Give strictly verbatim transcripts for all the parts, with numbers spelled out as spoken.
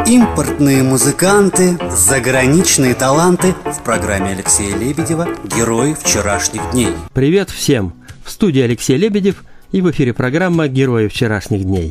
Импортные музыканты, заграничные таланты в программе Алексея Лебедева «Герои вчерашних дней». Привет всем! В студии Алексей Лебедев и в эфире программа «Герои вчерашних дней».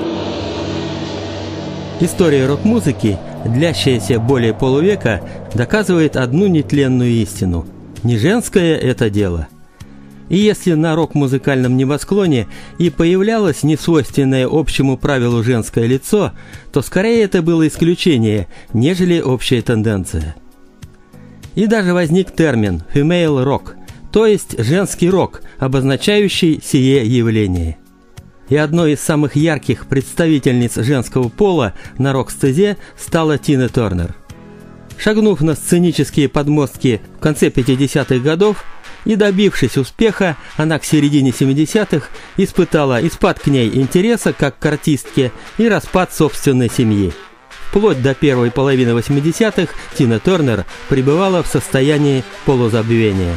История рок-музыки, длящаяся более полувека, доказывает одну нетленную истину – не женское это дело. И если на рок-музыкальном небосклоне и появлялось несвойственное общему правилу женское лицо, то скорее это было исключение, нежели общая тенденция. И даже возник термин «female rock», то есть женский рок, обозначающий сие явление. И одной из самых ярких представительниц женского пола на рок-сцене стала Тина Тернер. Шагнув на сценические подмостки в конце пятидесятых годов и добившись успеха, она к середине семидесятых испытала и спад к ней интереса как к артистке, и распад собственной семьи. Вплоть до первой половины восьмидесятых Тина Тернер пребывала в состоянии полузабвения.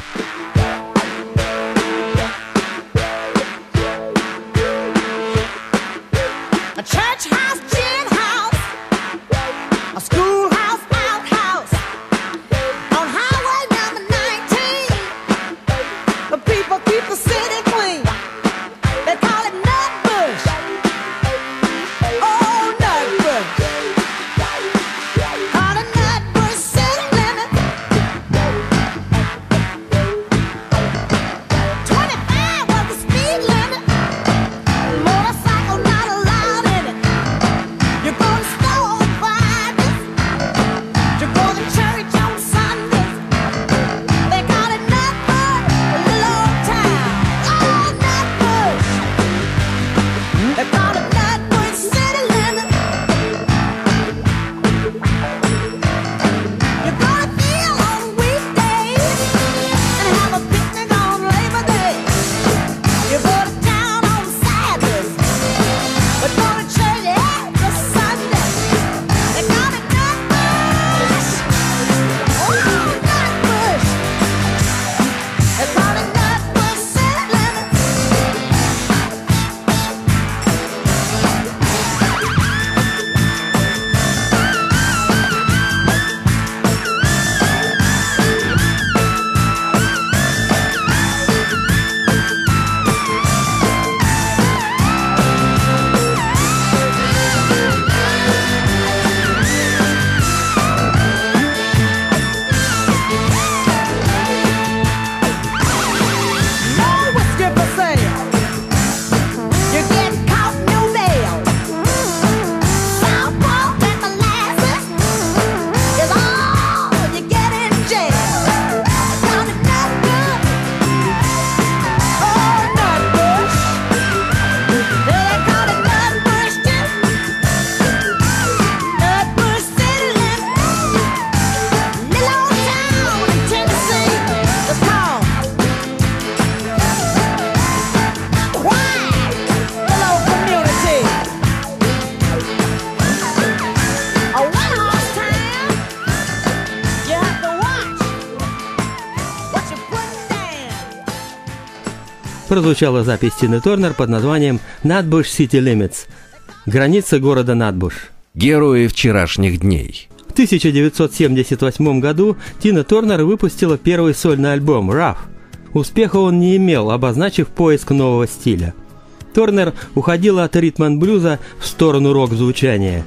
Прозвучала запись Тины Тернер под названием «Nutbush City Limits» – «Граница города Натбуш». Герои вчерашних дней. В тысяча девятьсот семьдесят восьмом году Тина Тернер выпустила первый сольный альбом «Rough». Успеха он не имел, обозначив поиск нового стиля. Тернер уходила от ритм-н-блюза в сторону рок-звучания.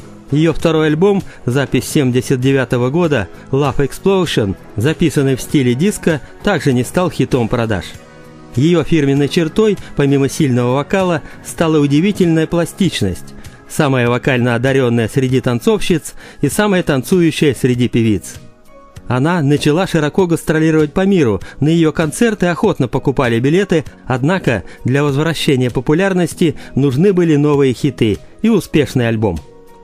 Ее второй альбом, запись семьдесят девятого года «Love Explosion», записанный в стиле диско, также не стал хитом продаж. Ее фирменной чертой, помимо сильного вокала, стала удивительная пластичность, самая вокально одаренная среди танцовщиц и самая танцующая среди певиц. Она начала широко гастролировать по миру, на ее концерты охотно покупали билеты, однако для возвращения популярности нужны были новые хиты и успешный альбом.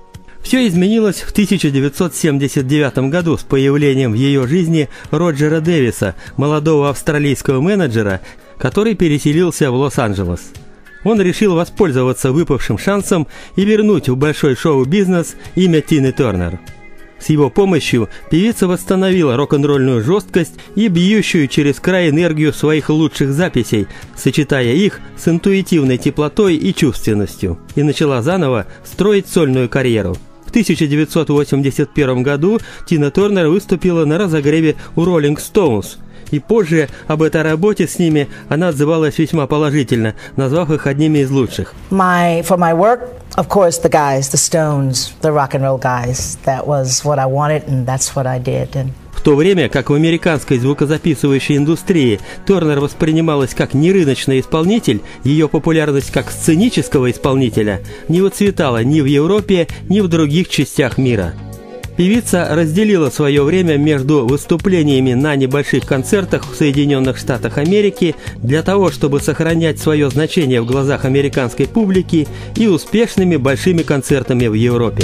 Все изменилось в тысяча девятьсот семьдесят девятом году с появлением в ее жизни Роджера Дэвиса, молодого австралийского менеджера, который переселился в Лос-Анджелес. Он решил воспользоваться выпавшим шансом и вернуть в большой шоу-бизнес имя Тины Тернер. С его помощью певица восстановила рок-н-ролльную жесткость и бьющую через край энергию своих лучших записей, сочетая их с интуитивной теплотой и чувственностью, и начала заново строить сольную карьеру. В тысяча девятьсот восемьдесят первом году Тина Тернер выступила на разогреве у Rolling Stones. И позже об этой работе с ними она отзывалась весьма положительно, назвав их одними из лучших. My, for my work, of course, the guys, the Stones, the rock and roll guys. That was what I wanted, and that's what I did. And... В то время как в американской звукозаписывающей индустрии Тернер воспринималась как нерыночный исполнитель, ее популярность как сценического исполнителя не выцветала ни в Европе, ни в других частях мира. Певица разделила свое время между выступлениями на небольших концертах в Соединенных Штатах Америки для того, чтобы сохранять свое значение в глазах американской публики, и успешными большими концертами в Европе.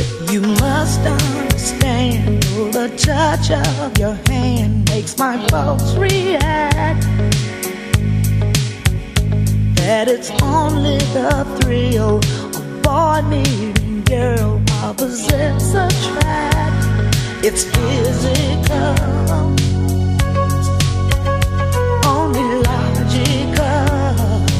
Girl, opposites attract. It's physical, only logical.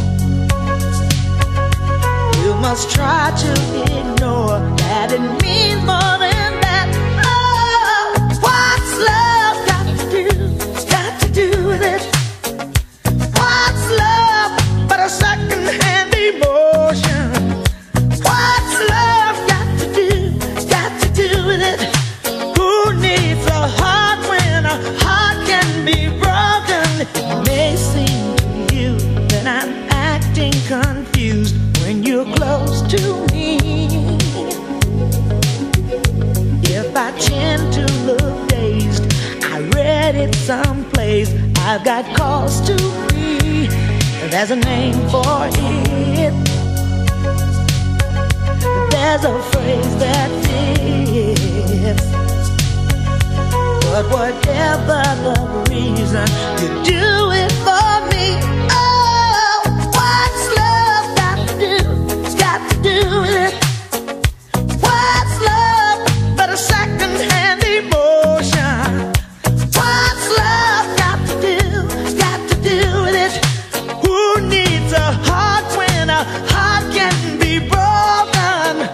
You must try to ignore that it means more than that. Oh, what's love got to do? Got to do with it. What's love but a second-hand emotion? What's love? Confused when you're close to me. If I tend to look dazed, I read it someplace. I've got cause to be. There's a name for it. There's a phrase that fits. But whatever the reason, you do it for me. Do it. What's love but a second-hand emotion? What's love got to do? Got to do with it. Who needs a heart when a heart can be broken?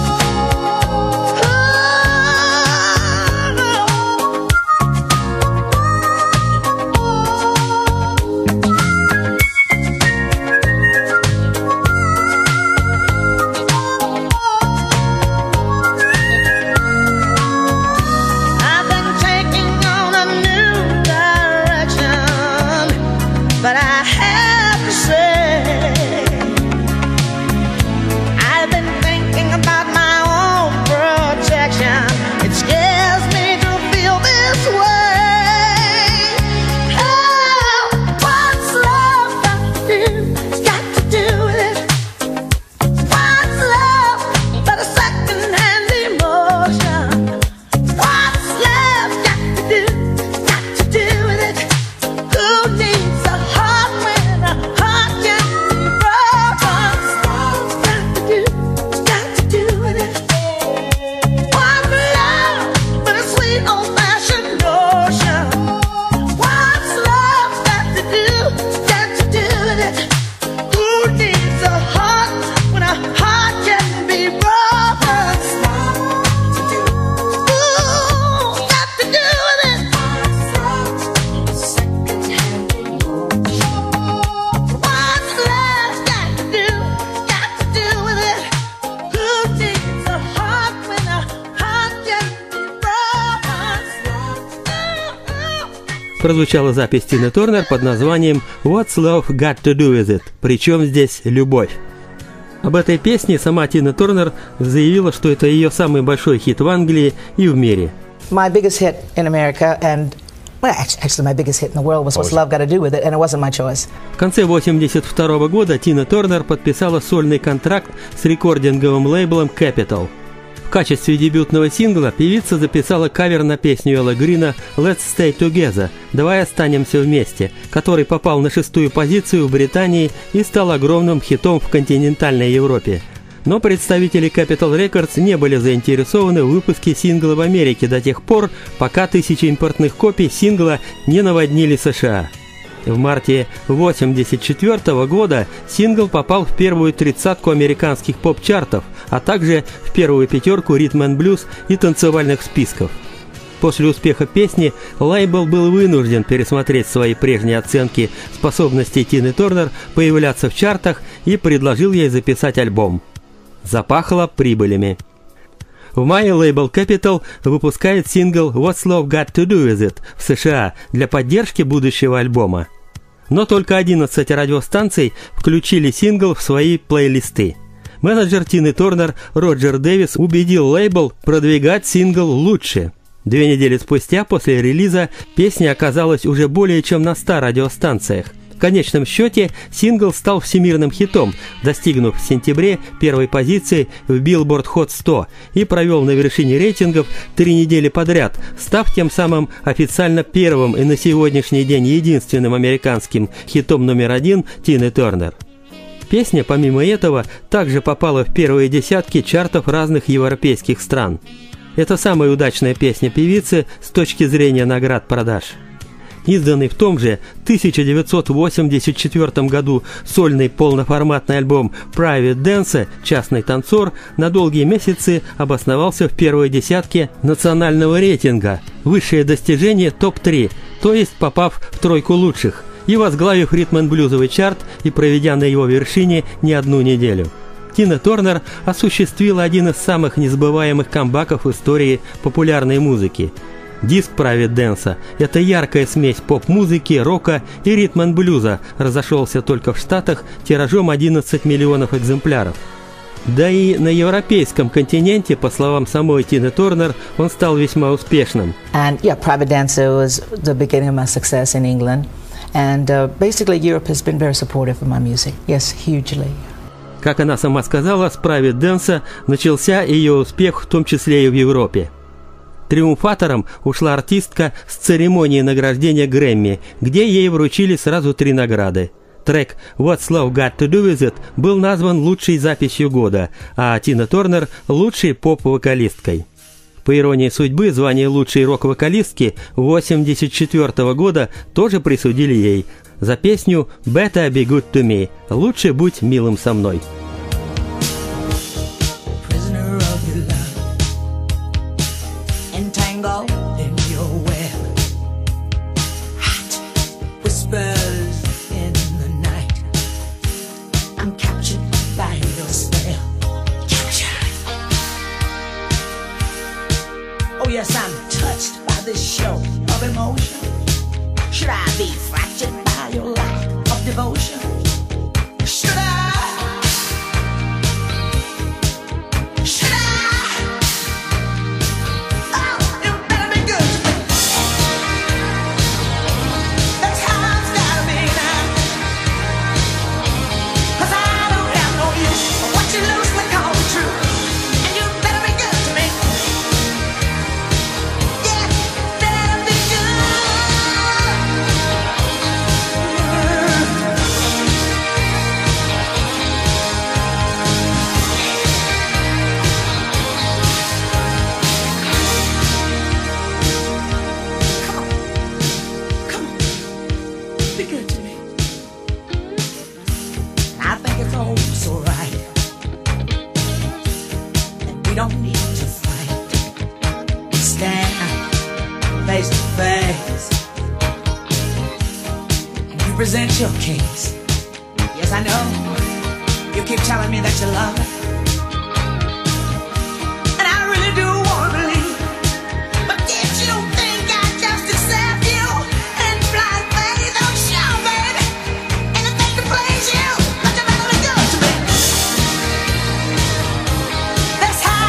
Прозвучала запись Тины Тернер под названием «What's Love Got to Do With It?» Причем здесь любовь. Об этой песне сама Тина Тернер заявила, что это ее самый большой хит в Англии и в мире. My biggest hit in America and well, actually my biggest hit in the world was What's Love Got to Do With It, and it wasn't my choice. В конце восемьдесят второго года Тина Тернер подписала сольный контракт с рекординговым лейблом Capitol. В качестве дебютного сингла певица записала кавер на песню Элла Грина «Let's Stay Together» «Давай останемся вместе», который попал на шестую позицию в Британии и стал огромным хитом в континентальной Европе. Но представители Capitol Records не были заинтересованы в выпуске сингла в Америке до тех пор, пока тысячи импортных копий сингла не наводнили США. В марте восемьдесят четвёртого года сингл попал в первую тридцатку американских поп-чартов, а также в первую пятерку ритм-н-блюз и танцевальных списков. После успеха песни лейбл был вынужден пересмотреть свои прежние оценки способностей Тины Тернер появляться в чартах и предложил ей записать альбом. Запахло прибылями. В мае лейбл Capitol выпускает сингл «What's Love Got to Do With It» в США для поддержки будущего альбома. Но только одиннадцать радиостанций включили сингл в свои плейлисты. Менеджер Тины Тернер Роджер Дэвис убедил лейбл продвигать сингл лучше. Две недели спустя после релиза песня оказалась уже более чем на ста радиостанциях. В конечном счете сингл стал всемирным хитом, достигнув в сентябре первой позиции в Billboard Hot сто и провел на вершине рейтингов три недели подряд, став тем самым официально первым и на сегодняшний день единственным американским хитом номер один Тины Тернер. Песня, помимо этого, также попала в первые десятки чартов разных европейских стран. Это самая удачная песня певицы с точки зрения наград продаж. Изданный в том же тысяча девятьсот восемьдесят четвёртом году сольный полноформатный альбом Private Dancer «Частный танцор» на долгие месяцы обосновался в первой десятке национального рейтинга, высшее достижение топ три, то есть попав в тройку лучших, и возглавив ритм-н-блюзовый чарт и проведя на его вершине не одну неделю. Тина Тернер осуществила один из самых незабываемых камбэков в истории популярной музыки. Диск Private Dancer – это яркая смесь поп-музыки, рока и ритм-н-блюза, разошелся только в Штатах тиражом одиннадцать миллионов экземпляров. Да и на европейском континенте, по словам самой Тины Тернер, он стал весьма успешным. And yeah, Private Dancer was the beginning of my success in England. And uh, basically Europe has been very supportive of my music. Yes, hugely. Как она сама сказала, с Private Dancer начался ее успех, в том числе и в Европе. Триумфатором ушла артистка с церемонии награждения Грэмми, где ей вручили сразу три награды. Трек «What's Love Got to Do With It» был назван лучшей записью года, а Тина Тернер – лучшей поп-вокалисткой. По иронии судьбы, звание лучшей рок-вокалистки восемьдесят четвёртого года тоже присудили ей за песню «Better Be Good to Me» – «Лучше будь милым со мной». Oh yes, I'm touched by this show of emotion. Should I be fractured by your lack of devotion? Should I? Should I? Oh, you better be good to me. That's how it's gotta be now. 'Cause I don't have no use for what you loosely call the truth. And you better be good to me. Don't need to fight. Stand face to face and you present your case. Yes, I know you keep telling me that you love it, and I really do want to believe. But did you think I'd just accept you and blind faith? Oh, sure, baby, anything to please you. But you better be good to me. That's how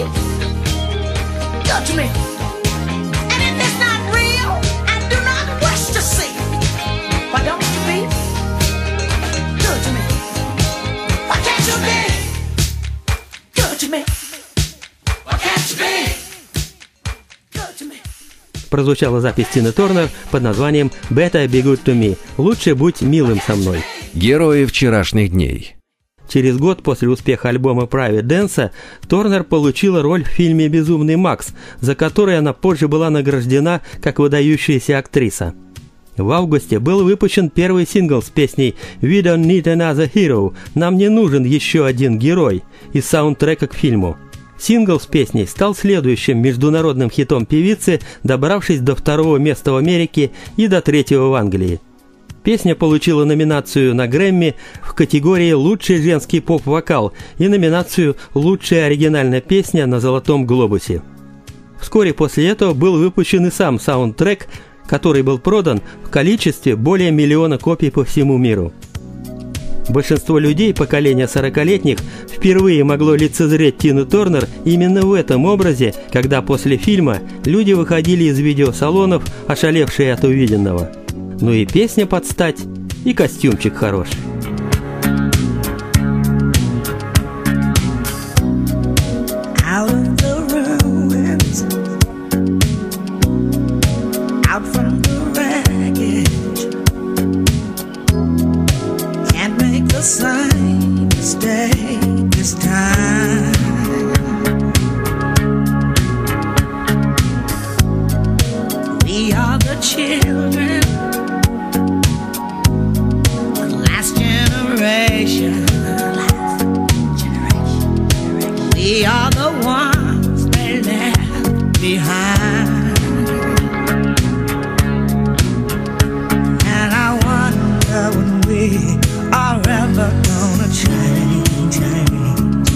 Good to me. And if it's not real, I do not wish to see. Why don't you be good to me? Why can't you be good to me? Why can't you be good to me? Прозвучала запись Тины Торнер под названием «Better be good to me» – «Лучше будь милым со мной». Герои вчерашних дней. Через год после успеха альбома Private Dancer Торнер получила роль в фильме «Безумный Макс», за который она позже была награждена как выдающаяся актриса. В августе был выпущен первый сингл с песней «We don't need another hero» – «Нам не нужен еще один герой» из саундтрека к фильму. Сингл с песней стал следующим международным хитом певицы, добравшись до второго места в Америке и до третьего в Англии. Песня получила номинацию на Грэмми в категории «Лучший женский поп-вокал» и номинацию «Лучшая оригинальная песня» на Золотом глобусе. Вскоре после этого был выпущен и сам саундтрек, который был продан в количестве более миллиона копий по всему миру. Большинство людей поколения сорокалетних впервые могло лицезреть Тину Торнер именно в этом образе, когда после фильма люди выходили из видеосалонов, ошалевшие от увиденного. Ну и песня под стать, и костюмчик хорош. Out of the ruins, out from the wreckage, can't make the same mistake this time. We are the children, the last generation. We are the ones they left behind. And I wonder when we are ever gonna change, change.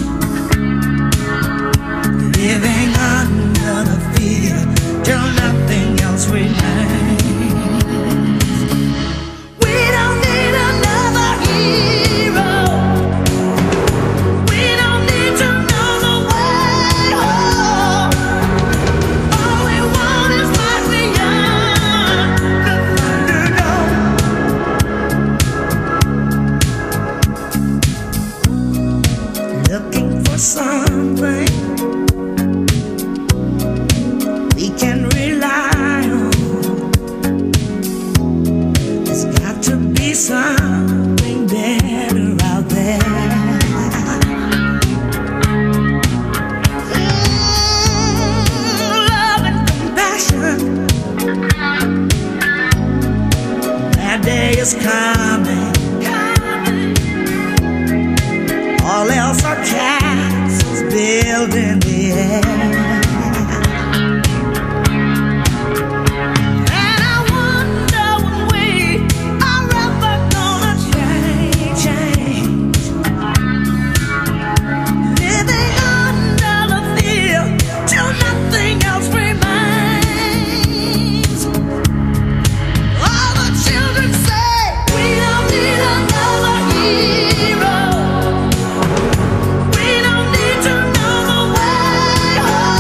Living under the fear till nothing else remains. We don't need another hero. We don't need to know the way home. All we want is what we yearn to know. Looking for something we can rely on. There's got to be something better out there. Mm, love and compassion. That day is coming. All else are castles built in the air. And I wonder when we are ever gonna change, change. Living under the fear till nothing else remains. All the children say we don't need another hero. We don't need to know the way home.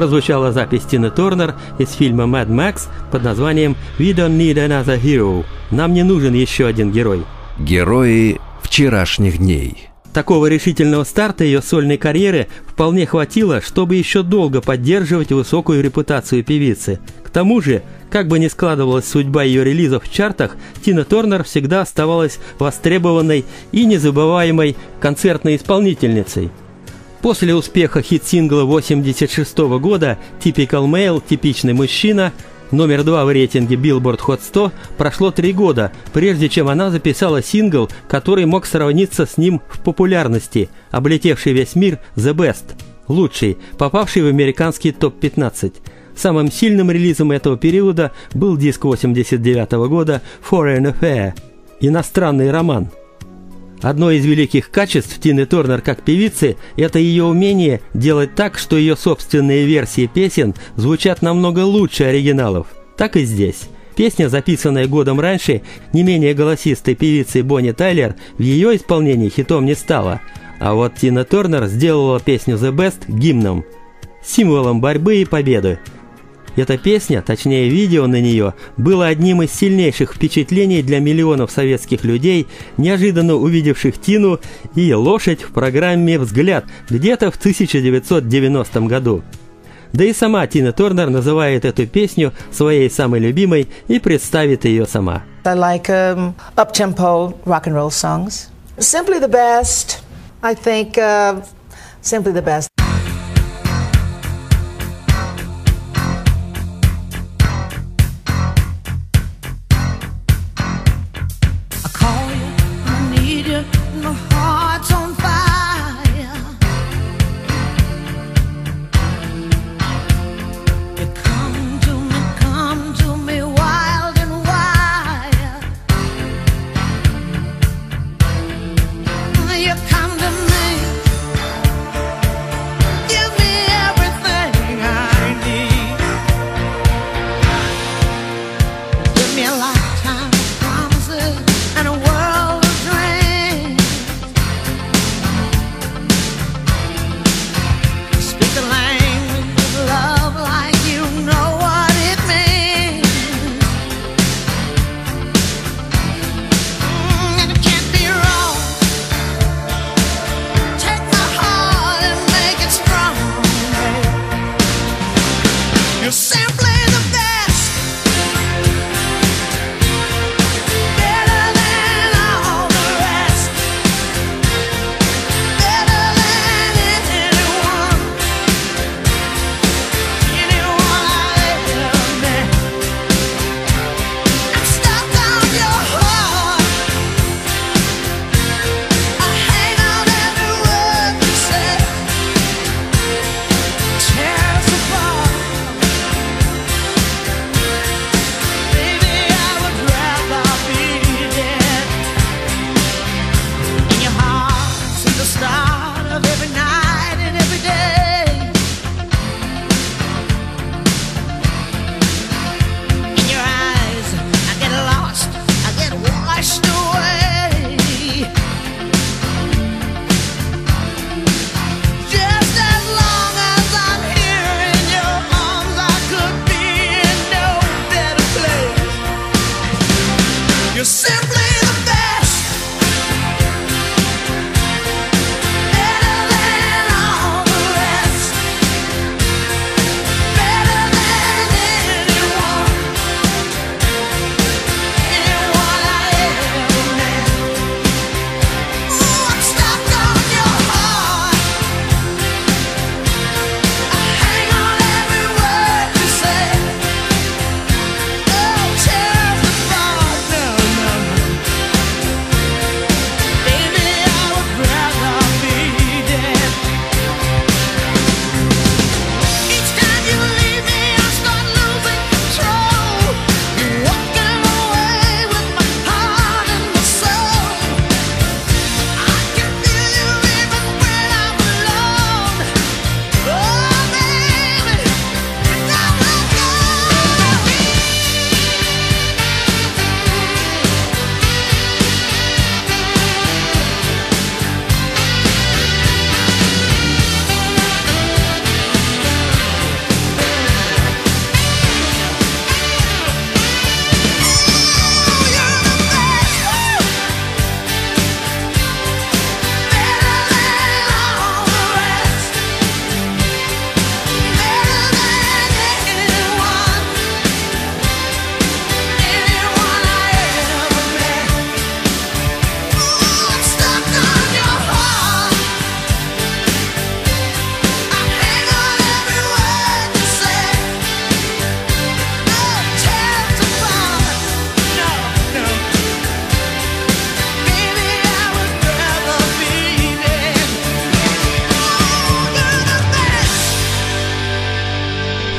прозвучала запись Тины Торнер из фильма Mad Max под названием «We don't need another hero». «Нам не нужен еще один герой». Герои вчерашних дней. Такого решительного старта ее сольной карьеры вполне хватило, чтобы еще долго поддерживать высокую репутацию певицы. К тому же, как бы ни складывалась судьба ее релизов в чартах, Тина Торнер всегда оставалась востребованной и незабываемой концертной исполнительницей. После успеха хит-сингла восемьдесят шестого года «Typical Male» – «Типичный мужчина», номер два в рейтинге Billboard Hot сто, прошло три года, прежде чем она записала сингл, который мог сравниться с ним в популярности, облетевший весь мир «The Best» – лучший, попавший в американский топ пятнадцать. Самым сильным релизом этого периода был диск восемьдесят девятого года «Foreign Affair» – «Иностранный роман». Одно из великих качеств Тины Торнер как певицы – это ее умение делать так, что ее собственные версии песен звучат намного лучше оригиналов. Так и здесь. Песня, записанная годом раньше, не менее голосистой певицей Бонни Тайлер, в ее исполнении хитом не стала. А вот Тина Торнер сделала песню «The Best» гимном, символом борьбы и победы. Эта песня, точнее видео на нее, было одним из сильнейших впечатлений для миллионов советских людей, неожиданно увидевших Тину и лошадь в программе «Взгляд» где-то в тысяча девятьсот девяностом году. Да и сама Тина Торнер называет эту песню своей самой любимой и представит ее сама. I like um, up-tempo rock and roll songs. Simply the best. I think uh, simply the best.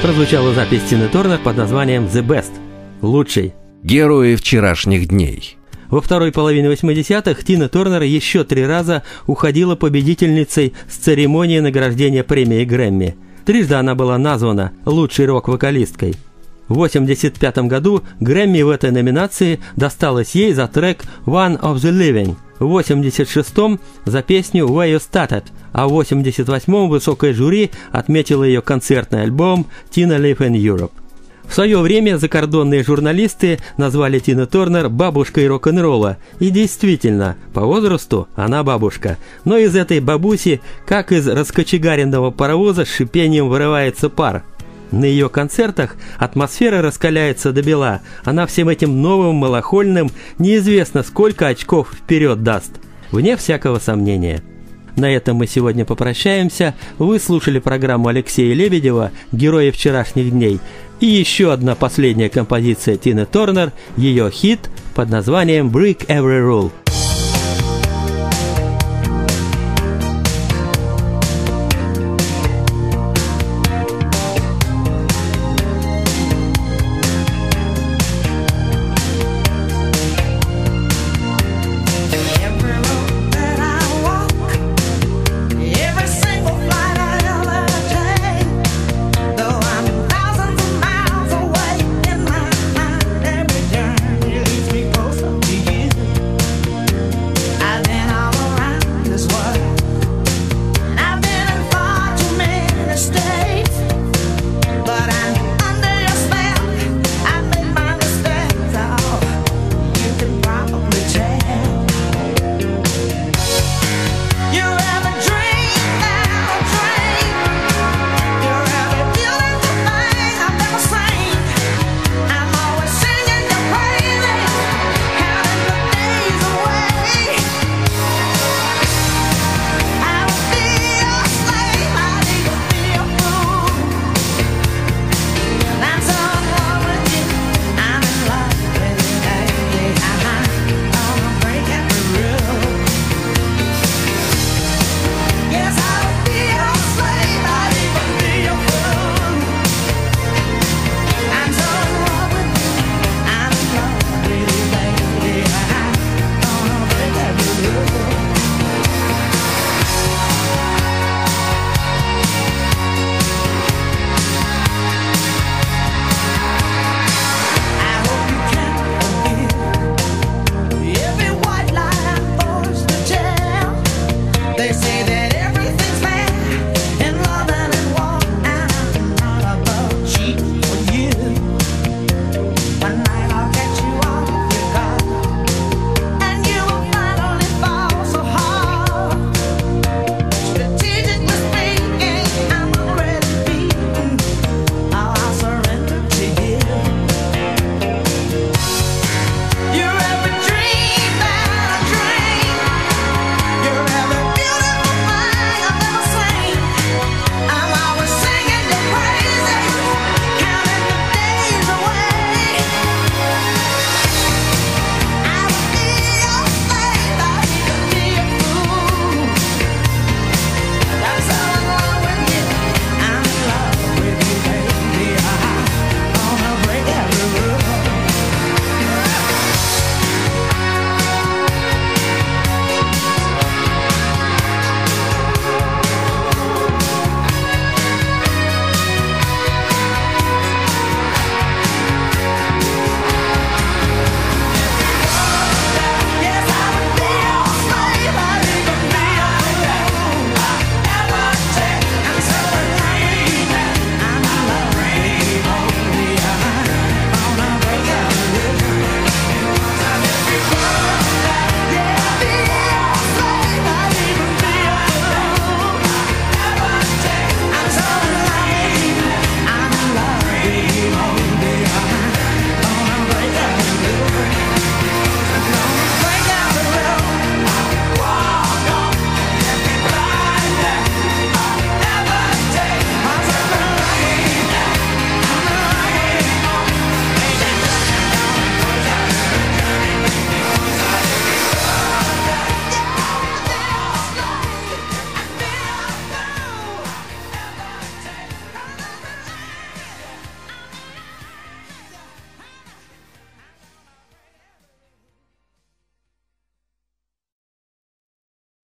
прозвучала запись Тины Торнер под названием «The Best» – «Лучший». Герои вчерашних дней. Во второй половине восьмидесятых Тина Торнер еще три раза уходила победительницей с церемонии награждения премии Грэмми. Трижды она была названа лучшей рок-вокалисткой. В восемьдесят пятом году Грэмми в этой номинации досталось ей за трек «One of the Living», в восемьдесят шестом за песню «Where You Started», а в восемьдесят восьмом высокое жюри отметило ее концертный альбом «Tina Live in Europe». В свое время закордонные журналисты назвали Тину Торнер бабушкой рок-н-ролла. И действительно, по возрасту она бабушка. Но из этой бабуси, как из раскочегаренного паровоза, с шипением вырывается пар. На ее концертах атмосфера раскаляется до бела. Она всем этим новым, малохольным неизвестно сколько очков вперед даст. Вне всякого сомнения. На этом мы сегодня попрощаемся. Вы слушали программу Алексея Лебедева «Герои вчерашних дней». И еще одна последняя композиция Тины Торнер, ее хит под названием «Break Every Rule».